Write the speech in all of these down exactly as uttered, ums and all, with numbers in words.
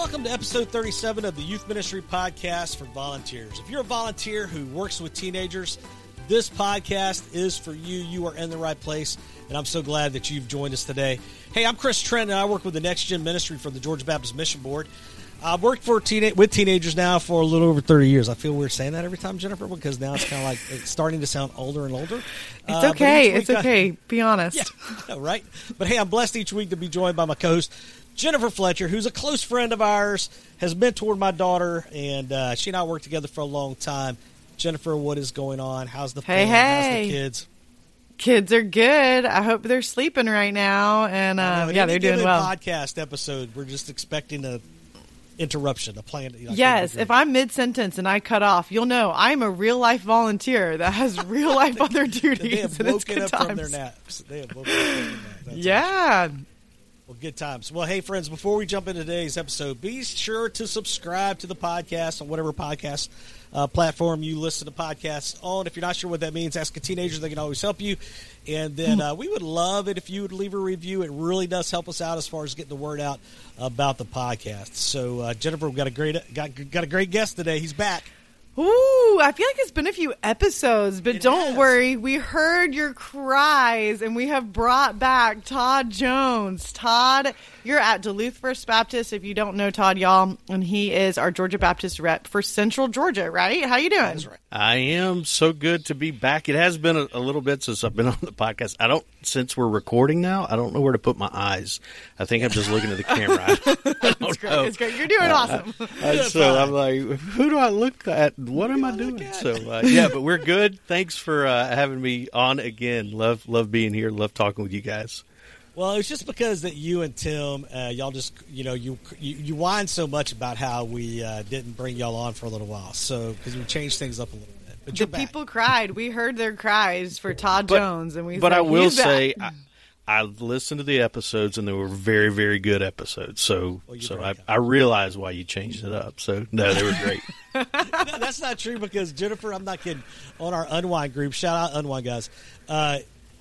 Welcome to episode thirty-seven of the Youth Ministry Podcast for Volunteers. If you're a volunteer who works with teenagers, this podcast is for you. You are in the right place, and I'm so glad that you've joined us today. Hey, I'm Chris Trent, and I work with the Next Gen Ministry for the Georgia Baptist Mission Board. I've worked for teen- with teenagers now for a little over thirty years. I feel weird saying that every time, Jennifer, because now it's kind of like it's starting to sound older and older. It's uh, okay. It's okay. I, Be honest. Yeah, right? But hey, I'm blessed each week to be joined by my co-host, Jennifer Fletcher, who's a close friend of ours, has mentored my daughter, and uh, she and I worked together for a long time. Jennifer, what is going on? How's the hey, family? Hey. How's the kids? Kids are good. I hope they're sleeping right now, and um, yeah, they're doing well. Podcast episode, we're just expecting a interruption, a plan. Like yes, if I'm mid-sentence and I cut off, you'll know I'm a real-life volunteer that has real-life other duties. They have and woken it's up good from their times. naps. They have woken up from their naps. That's yeah. awesome. Well, good times. Well, hey, friends, before we jump into today's episode, be sure to subscribe to the podcast on whatever podcast uh, platform you listen to podcasts on. If you're not sure what that means, ask a teenager. They can always help you. And then uh, we would love it if you would leave a review. It really does help us out as far as getting the word out about the podcast. So, uh, Jennifer, we've got a great got, got a great guest today. He's back. Ooh, I feel like it's been a few episodes, but It don't has. worry. We heard your cries, and we have brought back Todd Jones. Todd, you're at Duluth First Baptist, if you don't know Todd, y'all, and he is our Georgia Baptist rep for Central Georgia, right? How you doing? That's right. I am so good to be back. It has been a, a little bit since I've been on the podcast. I don't, since we're recording now, I don't know where to put my eyes. I think I'm just looking at the camera. I don't It's great. know. It's great. You're doing awesome. Uh, so I'm like, who do I look at? What am I doing? So uh, yeah, but we're good. Thanks for uh, having me on again. Love, love being here. Love talking with you guys. Well, it's just because that you and Tim, uh, y'all just, you know, you you, you whine so much about how we uh, didn't bring y'all on for a little while. So, because we changed things up a little bit. But The you're back. people cried. We heard their cries for Todd But- Jones, and we. But said, I will "He's back." say, I, I listened to the episodes, and they were very, very good episodes. So, Well, you're so very I, kind. I realize why you changed it up. So, no, they were great. No, that's not true because Jennifer, I'm not kidding, on our Unwind group, shout out Unwind guys, uh,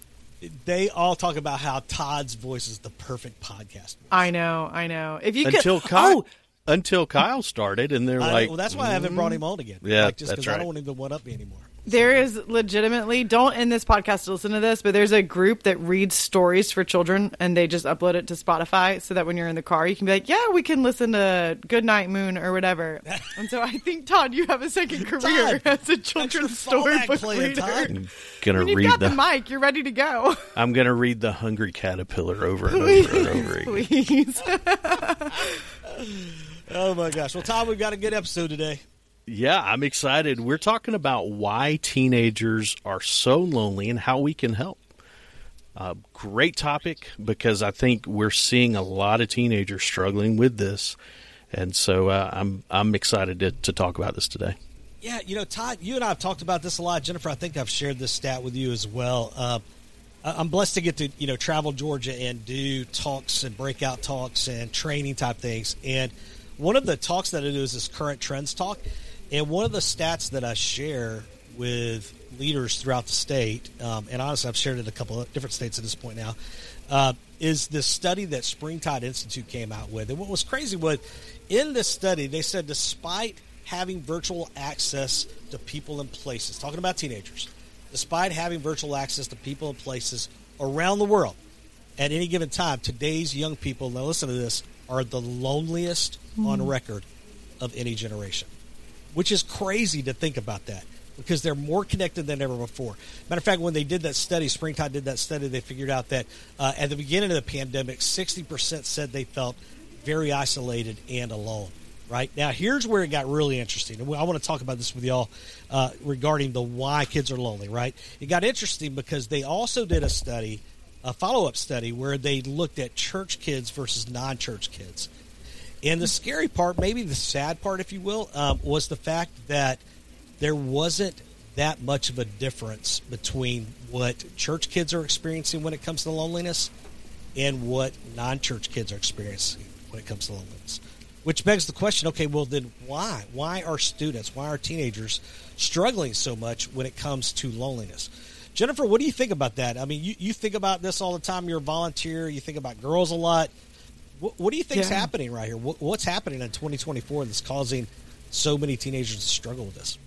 they all talk about how Todd's voice is the perfect podcast voice. I know, I know. If you until could, Kyle, oh, until Kyle started, and they're I- like, well, that's why I haven't brought him on again. Yeah, like, just that's because I right. don't want him to one up me anymore. there is legitimately, don't end this podcast to listen to this, but there's a group that reads stories for children, and they just upload it to Spotify so that when you're in the car, you can be like, yeah, we can listen to Goodnight Moon or whatever. And so I think, Todd, you have a second career Todd, as a that's your children's fallback storybook plan, reader. Todd. I'm gonna When you've read got the, the mic, you're ready to go. I'm gonna read the Hungry Caterpillar over and Please, over and over again. please. Oh, my gosh. Well, Todd, we've got a good episode today. Yeah, I'm excited. We're talking about why teenagers are so lonely and how we can help. Uh, great topic because I think we're seeing a lot of teenagers struggling with this, and so uh, I'm I'm excited to, to talk about this today. Yeah, you know, Todd, you and I have talked about this a lot. Jennifer, I think I've shared this stat with you as well. Uh, I- I'm blessed to get to, you know, travel Georgia and do talks and breakout talks and training type things. And one of the talks that I do is this Current Trends talk. And one of the stats that I share with leaders throughout the state, um, and honestly, I've shared it in a couple of different states at this point now, uh, is this study that Springtide Institute came out with. And what was crazy was, in this study, they said despite having virtual access to people and places, talking about teenagers, despite having virtual access to people and places around the world at any given time, today's young people, now listen to this, are the loneliest on record of any generation. Which is crazy to think about that because they're more connected than ever before. Matter of fact, when they did that study, Springtide did that study, they figured out that uh, at the beginning of the pandemic, sixty percent said they felt very isolated and alone. Right? Now, here's where it got really interesting. And I want to talk about this with y'all uh, regarding the why kids are lonely, right? It got interesting because they also did a study, a follow-up study, where they looked at church kids versus non-church kids. And the scary part, maybe the sad part, if you will, um, was the fact that there wasn't that much of a difference between what church kids are experiencing when it comes to loneliness and what non-church kids are experiencing when it comes to loneliness. Which begs the question, okay, well then why? Why are students, why are teenagers struggling so much when it comes to loneliness? Jennifer, what do you think about that? I mean, you, you think about this all the time. You're a volunteer. You think about girls a lot. What, what do you think's Yeah. happening right here? What, what's happening in twenty twenty-four that's causing so many teenagers to struggle with this?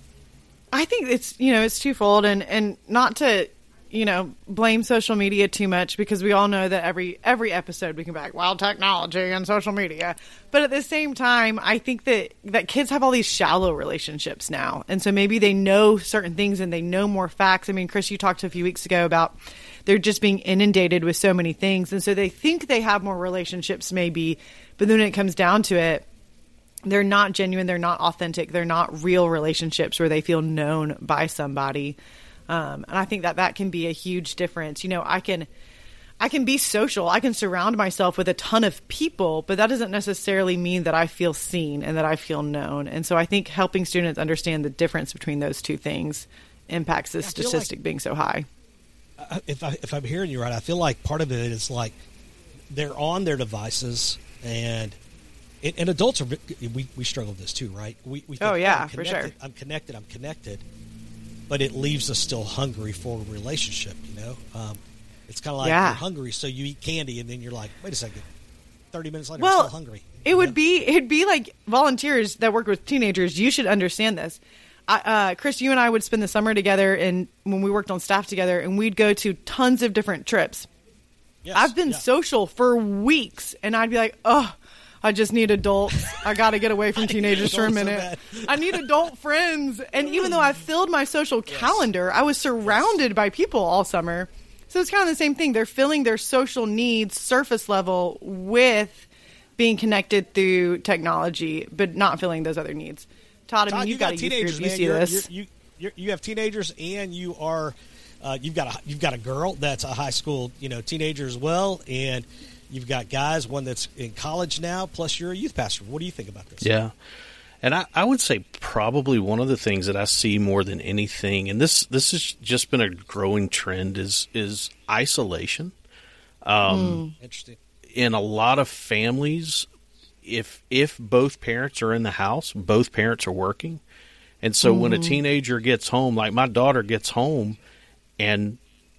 I think it's, you know, it's twofold, and, and not to, you know, blame social media too much, because we all know that every every episode we can be like, well, technology and social media. But at the same time, I think that, that kids have all these shallow relationships now. And so maybe they know certain things and they know more facts. I mean, Chris, you talked a few weeks ago about they're just being inundated with so many things. And so they think they have more relationships maybe, but then when it comes down to it, they're not genuine, they're not authentic, they're not real relationships where they feel known by somebody. Um, and I think that that can be a huge difference. You know, I can, I can be social. I can surround myself with a ton of people, but that doesn't necessarily mean that I feel seen and that I feel known. And so I think helping students understand the difference between those two things impacts this I feel statistic like- being so high. Uh, If I if I'm hearing you right, I feel like part of it is like they're on their devices, and and, and adults are we, we struggle with this too, right? We, we think, Oh, yeah, I'm for connected, sure. I'm connected. I'm connected, but it leaves us still hungry for a relationship. You know, um, it's kind of like Yeah. you're hungry, so you eat candy, and then you're like, wait a second, thirty minutes later, Well, I'm still hungry. It You would know? be it'd be like volunteers that work with teenagers. You should understand this. I, uh, Chris, you and I would spend the summer together, and when we worked on staff together, and we'd go to tons of different trips. Yes, I've been yeah. social for weeks, and I'd be like, oh, I just need adults. I got to get away from I need teenagers for a adults so minute. bad. I need adult friends. And even though I filled my social calendar, I was surrounded by people all summer. So it's kind of the same thing. They're filling their social needs surface level with being connected through technology, but not filling those other needs. Todd, I Todd, mean, you you've got, got a youth teenagers, group. You man. see You're- this. you're- you you're, you have teenagers, and you are uh, you've got a you've got a girl that's a high school you know teenager as well, and you've got guys, one that's in college now. Plus, you're a youth pastor. What do you think about this? Yeah. And I, I would say probably one of the things that I see more than anything, and this this has just been a growing trend, is is isolation. Um, Interesting. In a lot of families, if if both parents are in the house, both parents are working. And so when a teenager gets home, like my daughter gets home, and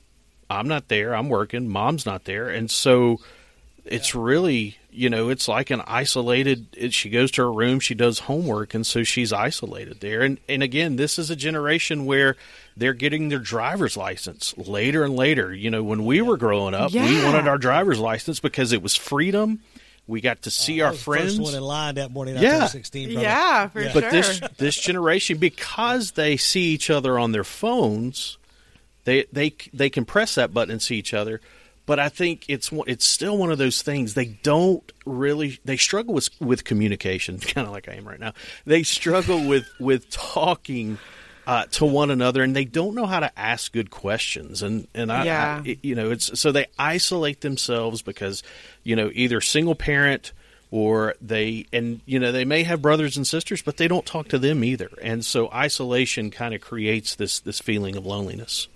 I'm not there, I'm working, mom's not there. And so it's really, you know, it's like an isolated, it, she goes to her room, she does homework, and so she's isolated there. And, and again, this is a generation where they're getting their driver's license later and later. You know, when we were growing up, we Yeah. wanted our driver's license because it was freedom. We got to see I our was the friends. First one in line that morning. Yeah. I turned sixteen. Brother. Yeah, for Yeah. sure. But this this generation, because they see each other on their phones, they they they can press that button and see each other. But I think it's one- it's still one of those things. They don't really they struggle with with communication, kind of like I am right now. They struggle with with talking uh, to one another, and they don't know how to ask good questions. And and I, Yeah. I you know it's so they isolate themselves because you know either single parent. Or they, and you know, they may have brothers and sisters, but they don't talk to them either. And so isolation kind of creates this this feeling of loneliness.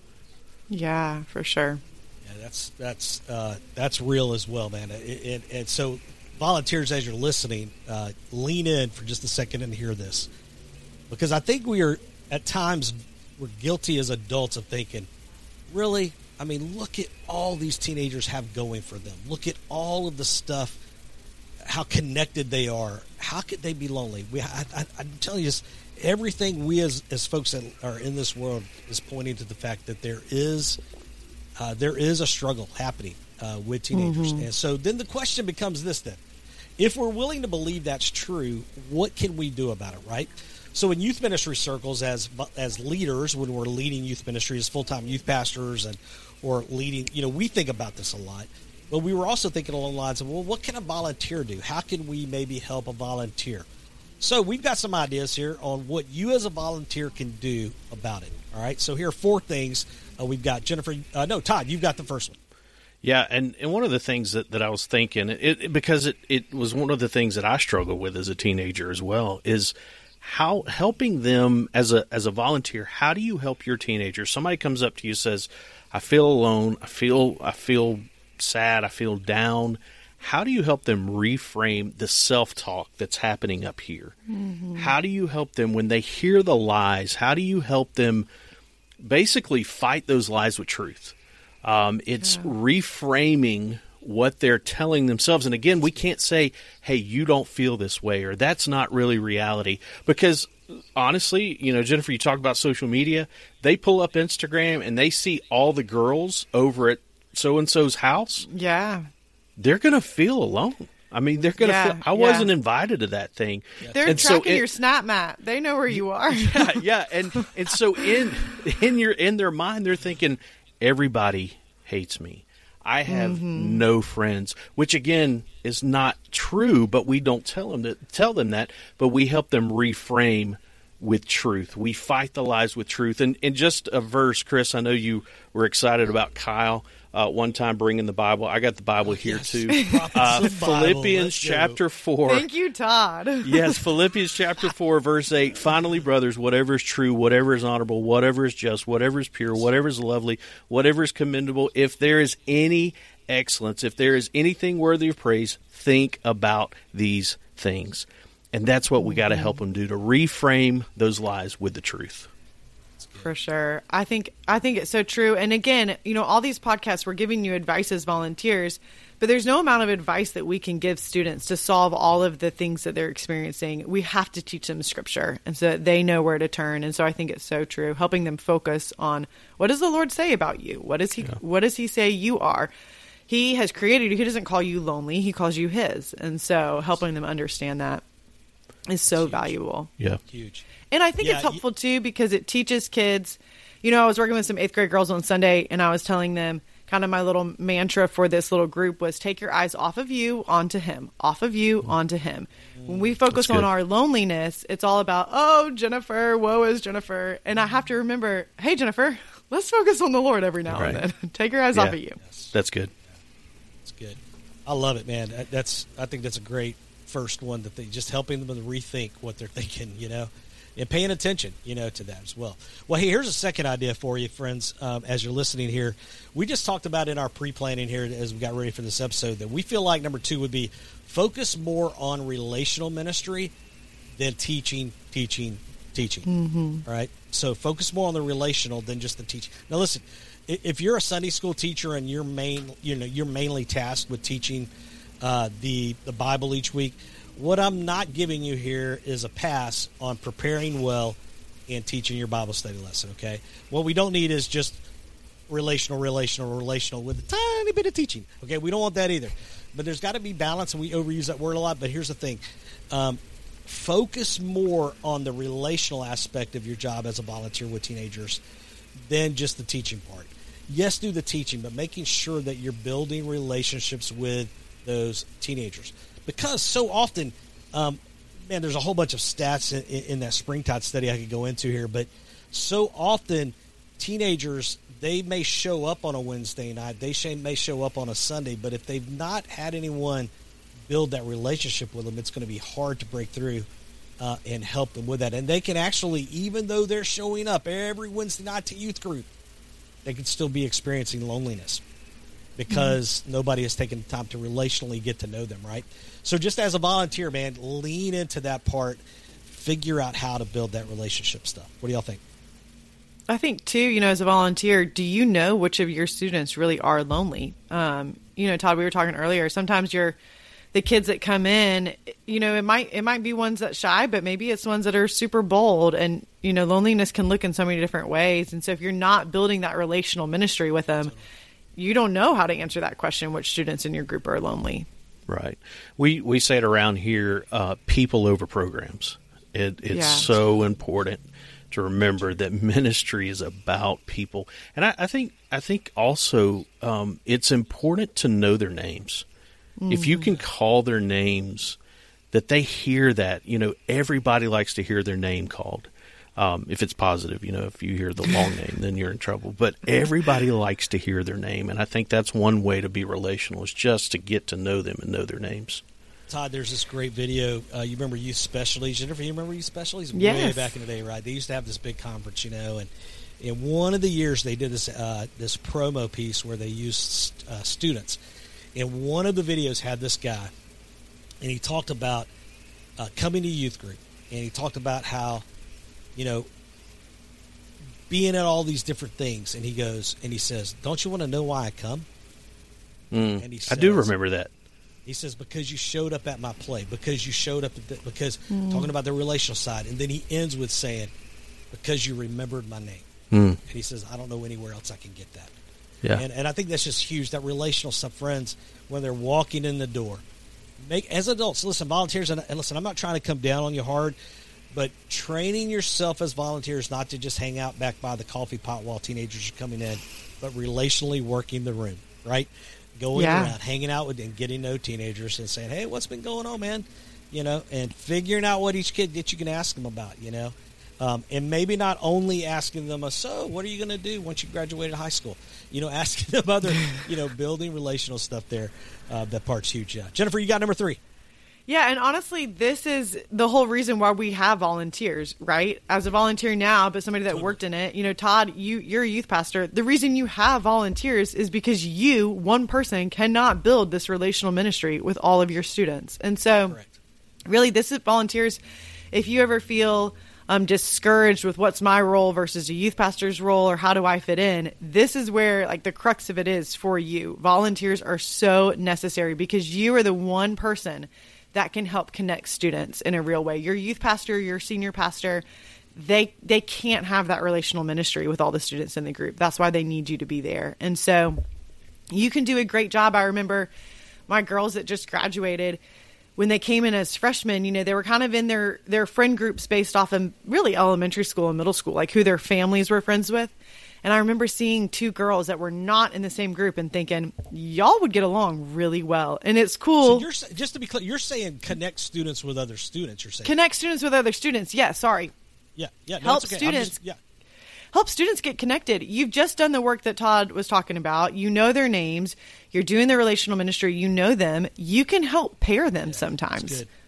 Yeah, for sure. Yeah, that's that's uh, that's real as well, man. It, it, and so, volunteers, as you're listening, uh, lean in for just a second and hear this, because I think we are at times we're guilty as adults of thinking, really, I mean, look at all these teenagers have going for them. Look at all of the stuff. How connected they are. How could they be lonely? We, I, I, I'm telling you, this, everything we as, as folks that are in this world is pointing to the fact that there is uh, there is a struggle happening uh, with teenagers. Mm-hmm. And so then the question becomes this then. If we're willing to believe that's true, what can we do about it, right? So in youth ministry circles, as as leaders, when we're leading youth ministry as full-time youth pastors and or leading, you know, we think about this a lot. But we were also thinking along the lines of, well, what can a volunteer do? How can we maybe help a volunteer? So we've got some ideas here on what you as a volunteer can do about it. All right. So here are four things. Uh, we've got Jennifer. Uh, no, Todd, you've got the first one. Yeah, and, and one of the things that, that I was thinking, it, it, because it, it was one of the things that I struggled with as a teenager as well, is how helping them as a as a volunteer. How do you help your teenager? Somebody comes up to you and says, "I feel alone. I feel I feel." sad, I feel down." How do you help them reframe the self-talk that's happening up here? Mm-hmm. How do you help them when they hear the lies? How do you help them basically fight those lies with truth? Um, it's yeah. reframing what they're telling themselves. And again, we can't say, hey, you don't feel this way, or that's not really reality. Because honestly, you know, Jennifer, you talk about social media. They pull up Instagram and they see all the girls over at so-and-so's house. Yeah. They're going to feel alone. I mean, they're going to Yeah, feel, I yeah. wasn't invited to that thing. They're And so tracking it- your Snap Map. They know where you are. yeah, yeah. And, and so in, in your, in their mind, they're thinking, everybody hates me. I have Mm-hmm. no friends, which again is not true, but we don't tell them that, tell them that, but we help them reframe with truth. We fight the lies with truth. And, and just a verse, Chris, I know you were excited about Kyle uh, one time bringing the Bible. I got the Bible here Yes. too. Prophets Uh, of Bible. Philippians Let's go. chapter four. Thank you, Todd. Yes, Philippians chapter four, verse eight. Finally, brothers, whatever is true, whatever is honorable, whatever is just, whatever is pure, whatever is lovely, whatever is commendable, if there is any excellence, if there is anything worthy of praise, think about these things. And that's what we got to help them do, to reframe those lies with the truth. For sure. I think I think it's so true. And again, you know, all these podcasts, we're giving you advice as volunteers, but there's no amount of advice that we can give students to solve all of the things that they're experiencing. We have to teach them scripture, and so that they know where to turn. And so I think it's so true, helping them focus on, what does the Lord say about you? What does he Yeah. what does he say you are? He has created you. He doesn't call you lonely. He calls you his. And so helping them understand that is so huge. valuable. Yeah. Huge. And I think Yeah, it's helpful too, because it teaches kids. You know, I was working with some eighth grade girls on Sunday, and I was telling them kind of my little mantra for this little group was, take your eyes off of you onto him, off of you onto him. When we focus That's good. on our loneliness, it's all about, oh, Jennifer, woe is Jennifer. And I have to remember, hey, Jennifer, let's focus on the Lord every now Right. and then. Take your eyes Yeah. off of you. That's good. It's good. I love it, man. That- That's I think that's a great first one, that they just helping them to rethink what they're thinking, you know, and paying attention, you know, to that as well. Well, hey, here's a second idea for you, friends. Um, as you're listening here, we just talked about in our pre-planning here as we got ready for this episode that we feel like number two would be focus more on relational ministry than teaching, teaching, teaching. Mm-hmm. All right. So focus more on the relational than just the teaching. Now, listen, i- if you're a Sunday school teacher and you're main, you know, you're mainly tasked with teaching uh, the the Bible each week, what I'm not giving you here is a pass on preparing well and teaching your Bible study lesson. Okay. What we don't need is just relational, relational, relational with a tiny bit of teaching. Okay. We don't want that either. But there's got to be balance, and we overuse that word a lot. But here's the thing. Um, focus more on the relational aspect of your job as a volunteer with teenagers than just the teaching part. Yes, do the teaching, but making sure that you're building relationships with those teenagers. Because so often, um, man, there's a whole bunch of stats in, in, in that Springtide study I could go into here, but so often teenagers, they may show up on a Wednesday night, they sh- may show up on a Sunday, but if they've not had anyone build that relationship with them, it's going to be hard to break through uh, and help them with that. And they can actually, even though they're showing up every Wednesday night to youth group, they can still be experiencing loneliness because mm-hmm. nobody has taken the time to relationally get to know them, right? So just as a volunteer, man, lean into that part, figure out how to build that relationship stuff. What do y'all think? I think too, you know, as a volunteer, do you know which of your students really are lonely? Um, you know, Todd, we were talking earlier. Sometimes you're the kids that come in, you know, it might it might be ones that shy, but maybe it's ones that are super bold. And you know, loneliness can look in so many different ways. And so, if you're not building that relational ministry with them, you don't know how to answer that question: which students in your group are lonely? Right. We we say it around here: uh, people over programs. It, it's Yeah. so important to remember that ministry is about people, and I, I think I think also um, it's important to know their names. Mm-hmm. If you can call their names, that they hear that. You know, everybody likes to hear their name called. Um, if it's positive, you know, if you hear the long name, then you're in trouble. But everybody likes to hear their name, and I think that's one way to be relational is just to get to know them and know their names. Todd, there's this great video. Uh, you remember Youth Specialties? Jennifer, you remember Youth Specialties? Yes. Way back in the day, right? They used to have this big conference, you know, and in one of the years they did this uh, this promo piece where they used uh, students. And one of the videos had this guy, and he talked about uh, coming to youth group, and he talked about how, you know, being at all these different things, and he goes, and he says, don't you want to know why I come? Mm, and he I do says- remember that. He says, because you showed up at my play, because you showed up, at the, because Mm. talking about the relational side. And then he ends with saying, because you remembered my name. Mm. And he says, I don't know anywhere else I can get that. Yeah. And, and I think that's just huge, that relational stuff, friends, when they're walking in the door. Make as adults, listen, volunteers, and, and listen, I'm not trying to come down on you hard, but training yourself as volunteers not to just hang out back by the coffee pot while teenagers are coming in, but relationally working the room, right? Going Yeah. around, hanging out with and getting to know teenagers and saying, hey, what's been going on, man? You know, and figuring out what each kid that you can ask them about, you know. Um, and maybe not only asking them, so what are you going to do once you graduated high school? You know, asking them other, you know, building relational stuff there. Uh, that part's huge. Yeah. Jennifer, you got number three. Yeah, and honestly, this is the whole reason why we have volunteers, right? As a volunteer now, but somebody that worked in it, you know, Todd, you, you're a youth pastor. The reason you have volunteers is because you, one person, cannot build this relational ministry with all of your students. And so, Correct. really, this is volunteers. If you ever feel um, discouraged with what's my role versus a youth pastor's role or how do I fit in, this is where like the crux of it is for you. Volunteers are so necessary because you are the one person that can help connect students in a real way. Your youth pastor, your senior pastor, they they can't have that relational ministry with all the students in the group. That's why they need you to be there. And so you can do a great job. I remember my girls that just graduated, when they came in as freshmen, you know, they were kind of in their, their friend groups based off of really elementary school and middle school, like who their families were friends with. And I remember seeing two girls that were not in the same group and thinking, y'all would get along really well. And it's cool. So you're, sa- just to be clear, you're saying connect students with other students, you're saying. Connect students with other students. Yeah, sorry. Yeah, yeah. No, Help it's okay. I'm students. just- yeah. Help students get connected. You've just done the work that Todd was talking about. You know their names. You're doing the relational ministry. You know them. You can help pair them sometimes. Good.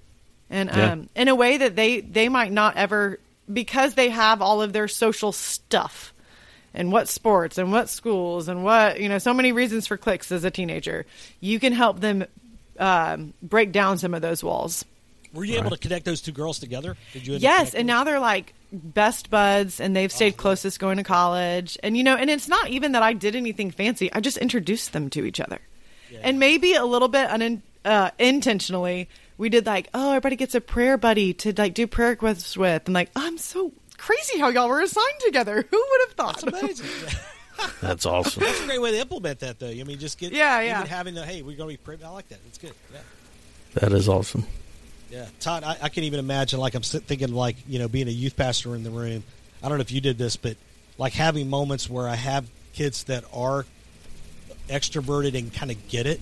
And Yeah. um, in a way that they, they might not ever, because they have all of their social stuff and what sports and what schools and what, you know, so many reasons for cliques as a teenager, you can help them um, break down some of those walls. Were you able to connect those two girls together? Did you? end up Yes, connecting and them? now they're like best buds, and they've stayed Oh, closest going to college. And you know, and it's not even that I did anything fancy. I just introduced them to each other, and maybe a little bit un- uh, intentionally, we did like, oh, everybody gets a prayer buddy to like do prayer requests with, and like, I'm so crazy how y'all were assigned together. Who would have thought? That's amazing. That's awesome. That's a great way to implement that, though. I mean, just get Yeah, yeah. even having the hey, we're going to be praying. I like that. It's good. Yeah. That is awesome. Yeah, Todd, I, I can't even imagine. Like I'm sit- thinking, like you know, being a youth pastor in the room. I don't know if you did this, but like having moments where I have kids that are extroverted and kind of get it,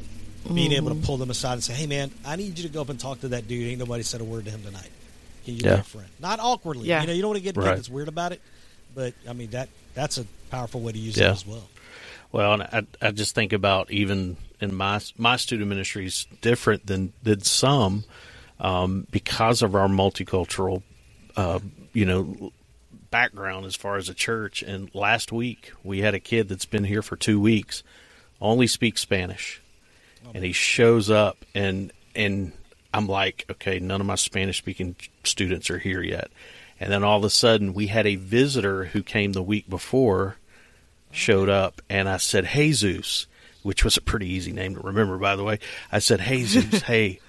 being able to pull them aside and say, "Hey, man, I need you to go up and talk to that dude. Ain't nobody said a word to him tonight. Can you Yeah. be a friend? Not awkwardly. Yeah. You know, you don't want to get a kid Right. that's weird about it, but I mean that that's a powerful way to use Yeah. it as well. Well, and I, I just think about even in my my student ministry is different than than some um, because of our multicultural, uh, you know, background as far as a church. And last week we had a kid that's been here for two weeks, only speaks Spanish, and he shows up and and I'm like, okay, none of my Spanish speaking students are here yet, and then all of a sudden we had a visitor who came the week before. Showed up, and I said, Jesus, which was a pretty easy name to remember, by the way. I said, Jesus, hey,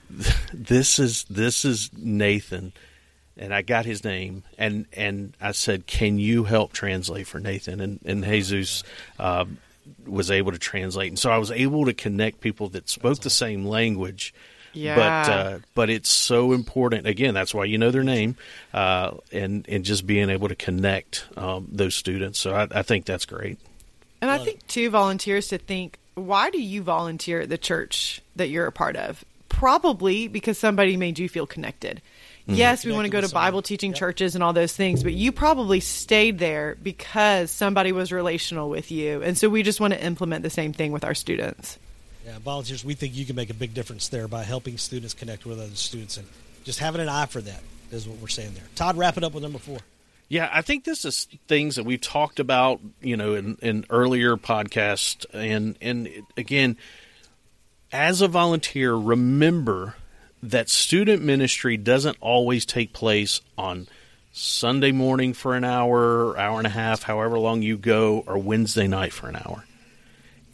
this is this is Nathan, and I got his name, and, and I said, can you help translate for Nathan? And, and Jesus uh, was able to translate, and so I was able to connect people that spoke the same language. Yeah. But uh, but it's so important. Again, that's why you know their name, uh, and and just being able to connect um, those students. So I, I think that's great. And I think, too, volunteers to think, why do you volunteer at the church that you're a part of? Probably because somebody made you feel connected. Yes, we want to Connected go to with someone. Bible teaching Yep. churches and all those things, but you probably stayed there because somebody was relational with you. And so we just want to implement the same thing with our students. Yeah, volunteers, we think you can make a big difference there by helping students connect with other students and just having an eye for that is what we're saying there. Todd, wrap it up with number four. Yeah, I think this is things that we've talked about, you know, in, in earlier podcasts. And, and it, again, as a volunteer, remember that student ministry doesn't always take place on Sunday morning for an hour, hour and a half, however long you go, or Wednesday night for an hour.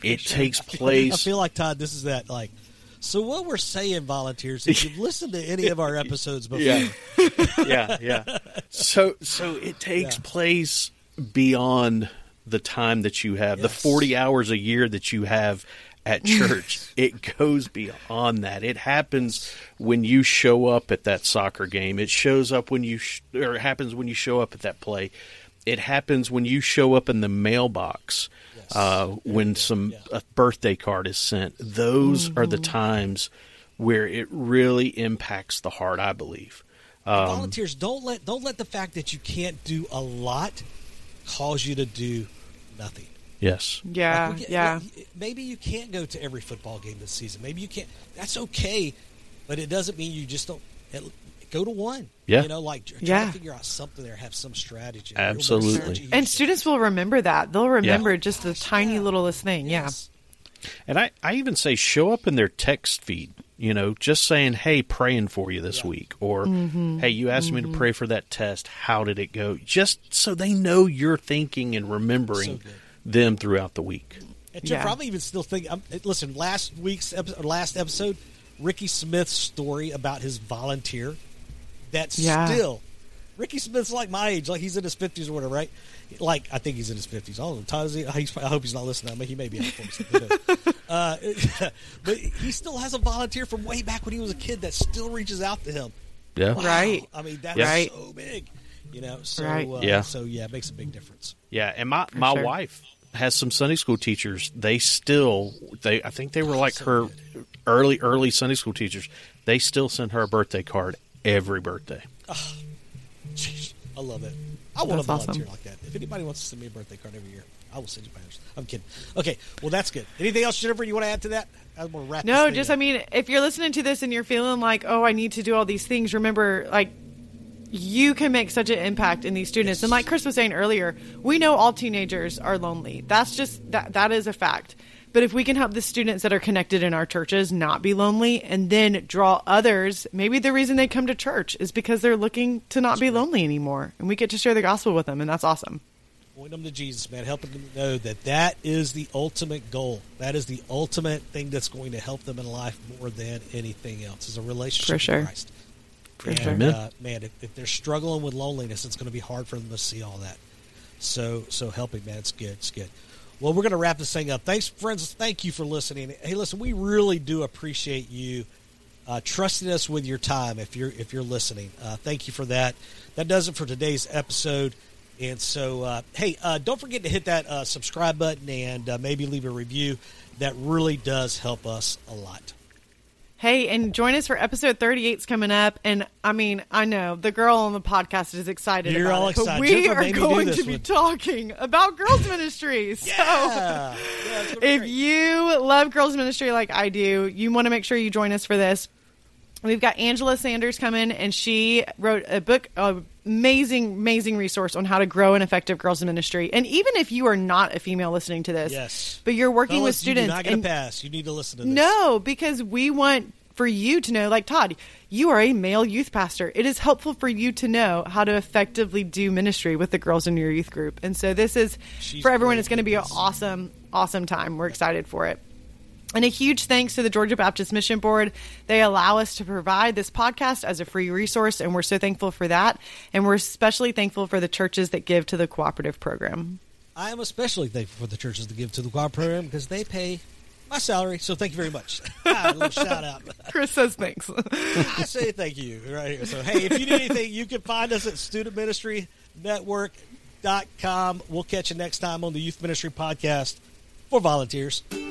it sure. takes I feel, place. I feel like, Todd, this is that, like, so what we're saying, volunteers, if you've listened to any of our episodes before. Yeah, yeah, yeah. So, so it takes Yeah. place beyond the time that you have, the Yes. forty hours a year that you have at church. It goes beyond that. It happens when you show up at that soccer game. It shows up when you, sh- or it happens when you show up at that play. It happens when you show up in the mailbox. Yes. Uh, when some Yeah. a birthday card is sent. Those are the times where it really impacts the heart, I believe. Um, Volunteers, don't let don't let the fact that you can't do a lot cause you to do nothing. yes. Yeah, Like, we get- yeah. Maybe you can't go to every football game this season. Maybe you can't. That's okay, but it doesn't mean you just don't go to one. Yeah. You know, like try Yeah. to figure out something there, have some strategy. Absolutely. Real strategy. And students will remember that. They'll remember Yeah. just the Gosh, tiny yeah. littlest thing. Yes. And I, I even say show up in their text feed, you know, just saying, hey, praying for you this Yeah. week. Or, Mm-hmm. hey, you asked me to pray for that test. How did it go? Just so they know you're thinking and remembering So good. them throughout the week. And Jeff, Yeah. I'm even still thinking. I'm, listen, last week's episode, last episode, Ricky Smith's story about his volunteer. That's Yeah. still Ricky Smith's like my age, like he's in his fifties or whatever, right? Like I think he's in his fifties. I don't know. Todd, is he, he's, I hope he's not listening. I mean, he may be out for uh, but he still has a volunteer from way back when he was a kid that still reaches out to him. Yeah. Wow. Right. I mean, that's Right. so big. You know. So Right. uh, Yeah. So yeah, it makes a big difference. Yeah, and my, my sure. wife has some Sunday school teachers. They still, they I think they were like so her good. early, early Sunday school teachers. They still send her a birthday card every birthday. Jeez, I love it. I want to That's volunteer awesome. like that. If anybody wants to send me a birthday card every year, I will send you banners. I'm kidding. Okay, well that's good. Anything else, Jennifer? You want to add to that? I want to wrap. No, this thing just up. I mean, if you're listening to this and you're feeling like, oh, I need to do all these things, remember, like, you can make such an impact in these students. And like Chris was saying earlier, we know all teenagers are lonely. That's just that that is a fact. But if we can help the students that are connected in our churches not be lonely, and then draw others, maybe the reason they come to church is because they're looking to not be lonely anymore, and we get to share the gospel with them, and that's awesome. Point them to Jesus, man. Helping them know that that is the ultimate goal. That is the ultimate thing that's going to help them in life more than anything else. Is a relationship For sure. with Christ. For and, sure. Amen. Uh, man, if, if they're struggling with loneliness, it's going to be hard for them to see all that. So, so helping, man. It's good. It's good. Well, we're going to wrap this thing up. Thanks, friends. Thank you for listening. Hey, listen, we really do appreciate you uh, trusting us with your time. If you're if you're listening, uh, thank you for that. That does it for today's episode. And so, uh, hey, uh, don't forget to hit that uh, subscribe button and uh, maybe leave a review. That really does help us a lot. Hey, and join us for episode thirty-eight's coming up. And I mean, I know the girl on the podcast is excited You're about all it, but excited. we Jennifer are made me do going this to be one. talking about girls ministry. So Yeah. Yeah, it's gonna be if great. you love girls ministry like I do, you want to make sure you join us for this. We've got Angela Sanders coming, and she wrote a book, an amazing, amazing resource on how to grow an effective girls ministry. And even if you are not a female listening to this, Yes. but you're working with Fellas, you do students, not get a and- pass. You need to listen to this. no, because we want for you to know, like Todd, you are a male youth pastor. It is helpful for you to know how to effectively do ministry with the girls in your youth group. And so this is, She's for everyone, great it's going to with be an this. awesome, awesome time. We're excited for it. And a huge thanks to the Georgia Baptist Mission Board. They allow us to provide this podcast as a free resource, and we're so thankful for that. And we're especially thankful for the churches that give to the cooperative program. I am especially thankful for the churches that give to the choir program because they pay my salary. So thank you very much. A little shout out. Chris says thanks. I say thank you right here. So, hey, if you need anything, you can find us at student ministry network dot com. We'll catch you next time on the Youth Ministry Podcast for volunteers.